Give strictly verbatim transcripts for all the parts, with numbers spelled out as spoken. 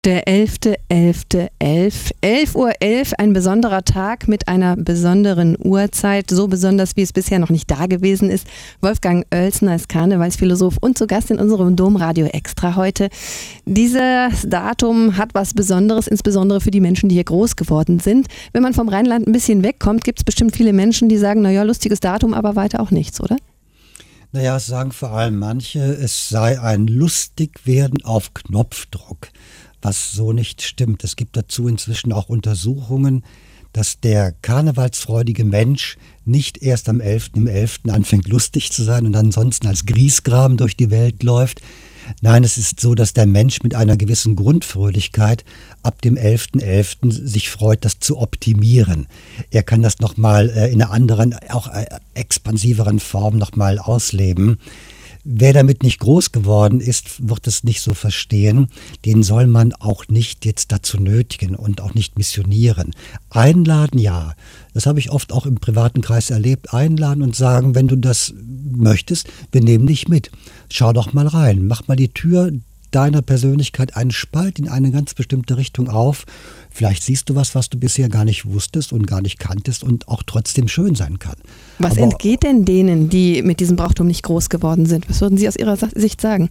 Der elfte elfte elf, elf Uhr elf, ein besonderer Tag mit einer besonderen Uhrzeit, so besonders wie es bisher noch nicht da gewesen ist. Wolfgang Oelsner ist Karnevalsphilosoph und zu Gast in unserem Domradio Extra heute. Dieses Datum hat was Besonderes, insbesondere für die Menschen, die hier groß geworden sind. Wenn man vom Rheinland ein bisschen wegkommt, gibt es bestimmt viele Menschen, die sagen, naja, lustiges Datum, aber weiter auch nichts, oder? Naja, es sagen vor allem manche, es sei ein Lustigwerden auf Knopfdruck, was so nicht stimmt. Es gibt dazu inzwischen auch Untersuchungen, dass der karnevalsfreudige Mensch nicht erst am elften im elften anfängt lustig zu sein und ansonsten als Griesgram durch die Welt läuft. Nein, es ist so, dass der Mensch mit einer gewissen Grundfröhlichkeit ab dem elften elften sich freut, das zu optimieren. Er kann das nochmal in einer anderen, auch expansiveren Form nochmal ausleben. Wer damit nicht groß geworden ist, wird es nicht so verstehen. Den soll man auch nicht jetzt dazu nötigen und auch nicht missionieren. Einladen, ja. Das habe ich oft auch im privaten Kreis erlebt. Einladen und sagen, wenn du das möchtest, wir nehmen dich mit. Schau doch mal rein. Mach mal die Tür deiner Persönlichkeit einen Spalt in eine ganz bestimmte Richtung auf. Vielleicht siehst du was, was du bisher gar nicht wusstest und gar nicht kanntest und auch trotzdem schön sein kann. Was Aber entgeht denn denen, die mit diesem Brauchtum nicht groß geworden sind? Was würden Sie aus Ihrer Sicht sagen?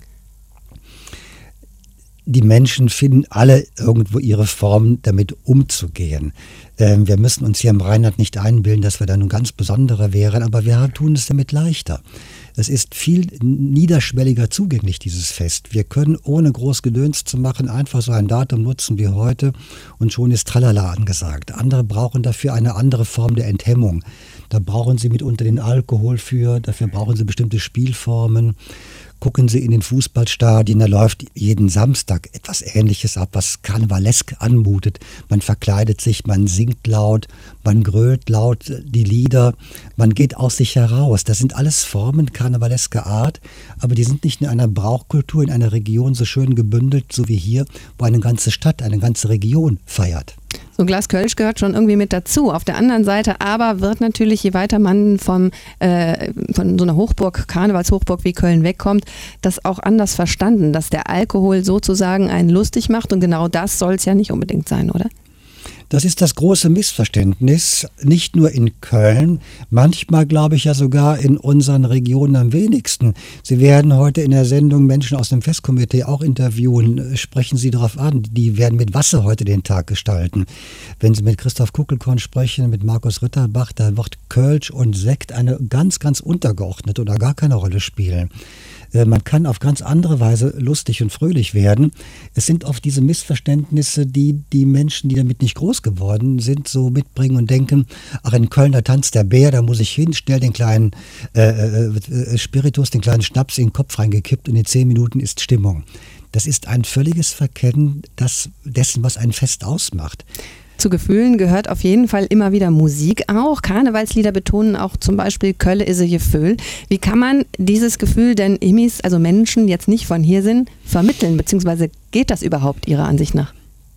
Die Menschen finden alle irgendwo ihre Form, damit umzugehen. Ähm, wir müssen uns hier im Rheinland nicht einbilden, dass wir da nun ganz Besondere wären, aber wir tun es damit leichter. Es ist viel niederschwelliger zugänglich, dieses Fest. Wir können, ohne groß Gedöns zu machen, einfach so ein Datum nutzen wie heute und schon ist Tralala angesagt. Andere brauchen dafür eine andere Form der Enthemmung. Da brauchen sie mitunter den Alkohol für, dafür brauchen sie bestimmte Spielformen. Gucken Sie in den Fußballstadien, da läuft jeden Samstag etwas Ähnliches ab, was karnevalesk anmutet. Man verkleidet sich, man singt laut, man grölt laut die Lieder, man geht aus sich heraus. Das sind alles Formen karnevalesker Art, aber die sind nicht in einer Brauchkultur, in einer Region so schön gebündelt, so wie hier, wo eine ganze Stadt, eine ganze Region feiert. So ein Glas Kölsch gehört schon irgendwie mit dazu. Auf der anderen Seite aber wird natürlich, je weiter man vom, äh, von so einer Hochburg, Karnevalshochburg wie Köln wegkommt, das auch anders verstanden, dass der Alkohol sozusagen einen lustig macht und genau das soll es ja nicht unbedingt sein, oder? Das ist das große Missverständnis, nicht nur in Köln, manchmal glaube ich ja sogar in unseren Regionen am wenigsten. Sie werden heute in der Sendung Menschen aus dem Festkomitee auch interviewen, sprechen Sie darauf an, die werden mit Wasser heute den Tag gestalten. Wenn Sie mit Christoph Kuckelkorn sprechen, mit Markus Ritterbach, da wird Kölsch und Sekt eine ganz, ganz untergeordnete oder gar keine Rolle spielen. Man kann auf ganz andere Weise lustig und fröhlich werden. Es sind oft diese Missverständnisse, die die Menschen, die damit nicht groß geworden sind, so mitbringen und denken, ach, in Köln, da tanzt der Bär, da muss ich hin, schnell den kleinen äh, äh, Spiritus, den kleinen Schnaps in den Kopf reingekippt und in zehn Minuten ist Stimmung. Das ist ein völliges Verkennen das, dessen, was ein Fest ausmacht. Zu Gefühlen gehört auf jeden Fall immer wieder Musik auch. Karnevalslieder betonen auch zum Beispiel Kölle is a Gefühl. Wie kann man dieses Gefühl denn Immis, also Menschen, jetzt nicht von hier sind, vermitteln? Beziehungsweise geht das überhaupt Ihrer Ansicht nach?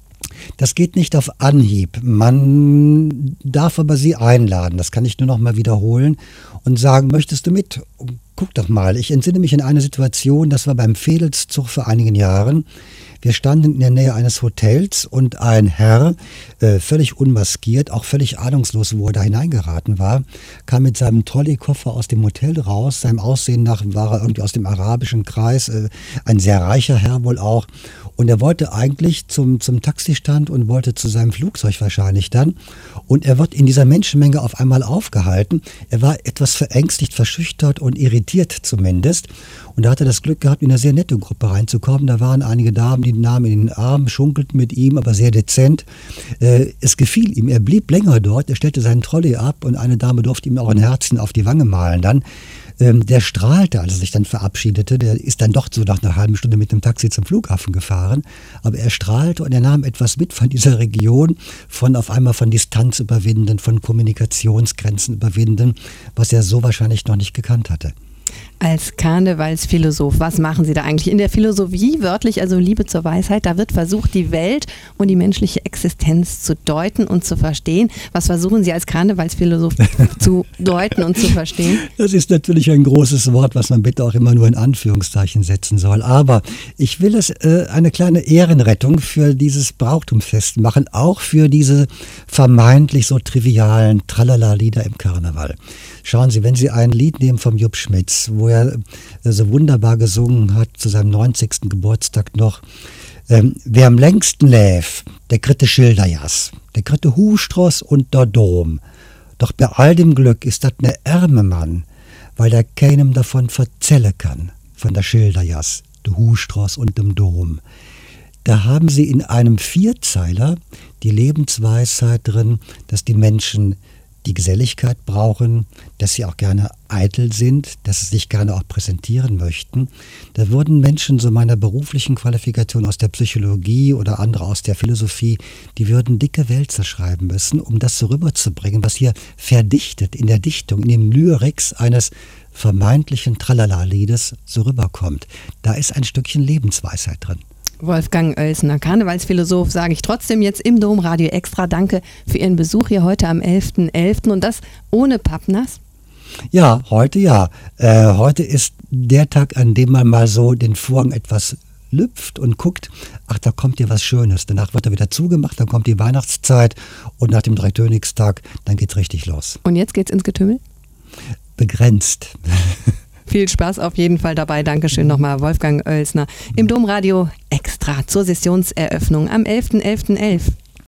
Das geht nicht auf Anhieb. Man darf aber sie einladen. Das kann ich nur noch mal wiederholen und sagen, möchtest du mit? Guck doch mal. Ich entsinne mich an eine Situation, das war beim Vedelszug vor einigen Jahren. Wir standen in der Nähe eines Hotels und ein Herr, äh, völlig unmaskiert, auch völlig ahnungslos, wo er da hineingeraten war, kam mit seinem Trolleykoffer aus dem Hotel raus. Seinem Aussehen nach war er irgendwie aus dem arabischen Kreis, äh, ein sehr reicher Herr wohl auch. Und er wollte eigentlich zum, zum Taxistand und wollte zu seinem Flugzeug wahrscheinlich dann. Und er wird in dieser Menschenmenge auf einmal aufgehalten. Er war etwas verängstigt, verschüchtert und irritiert zumindest. Und da hatte er das Glück gehabt, in eine sehr nette Gruppe reinzukommen. Da waren einige Damen, die nahmen ihn in den Arm, schunkelten mit ihm, aber sehr dezent. Äh, es gefiel ihm. Er blieb länger dort. Er stellte seinen Trolley ab und eine Dame durfte ihm auch ein Herzchen auf die Wange malen dann. Ähm, der strahlte, als er sich dann verabschiedete. Der ist dann doch so nach einer halben Stunde mit dem Taxi zum Flughafen gefahren. Aber er strahlte und er nahm etwas mit von dieser Region, von auf einmal von Distanz überwinden, von Kommunikationsgrenzen überwinden, was er so wahrscheinlich noch nicht gekannt hatte. Als Karnevalsphilosoph, was machen Sie da eigentlich? In der Philosophie, wörtlich also Liebe zur Weisheit, da wird versucht, die Welt und die menschliche Existenz zu deuten und zu verstehen. Was versuchen Sie als Karnevalsphilosoph zu deuten und zu verstehen? Das ist natürlich ein großes Wort, was man bitte auch immer nur in Anführungszeichen setzen soll. Aber ich will es äh, eine kleine Ehrenrettung für dieses Brauchtumsfest machen, auch für diese vermeintlich so trivialen Tralala-Lieder im Karneval. Schauen Sie, wenn Sie ein Lied nehmen vom Jupp Schmitz, wo er so wunderbar gesungen hat zu seinem neunzigsten Geburtstag noch, ähm, wer am längsten läf, der kritte Schilderjas, der kritte Hustross und der Dom. Doch bei all dem Glück ist dat ne ärme Mann, weil der keinem davon verzelle kann, von der Schilderjas, de Hustross und dem Dom. Da haben Sie in einem Vierzeiler die Lebensweisheit drin, dass die Menschen die Geselligkeit brauchen, dass sie auch gerne eitel sind, dass sie sich gerne auch präsentieren möchten. Da würden Menschen so meiner beruflichen Qualifikation aus der Psychologie oder andere aus der Philosophie, die würden dicke Wälzer schreiben müssen, um das so rüberzubringen, was hier verdichtet in der Dichtung, in dem Lyrics eines vermeintlichen Tralala-Liedes so rüberkommt. Da ist ein Stückchen Lebensweisheit drin. Wolfgang Oelsner, Karnevalsphilosoph, sage ich trotzdem jetzt im Domradio extra Danke für Ihren Besuch hier heute am elften elften und das ohne Pappnass? Ja, heute ja. Äh, heute ist der Tag, an dem man mal so den Vorhang etwas lüpft und guckt, ach, da kommt hier was Schönes. Danach wird er wieder zugemacht, dann kommt die Weihnachtszeit und nach dem Dreikönigstag, dann geht's richtig los. Und jetzt geht's ins Getümmel? Begrenzt. Viel Spaß auf jeden Fall dabei. Dankeschön nochmal, Wolfgang Oelsner im Domradio extra zur Sessionseröffnung am elften elften elf.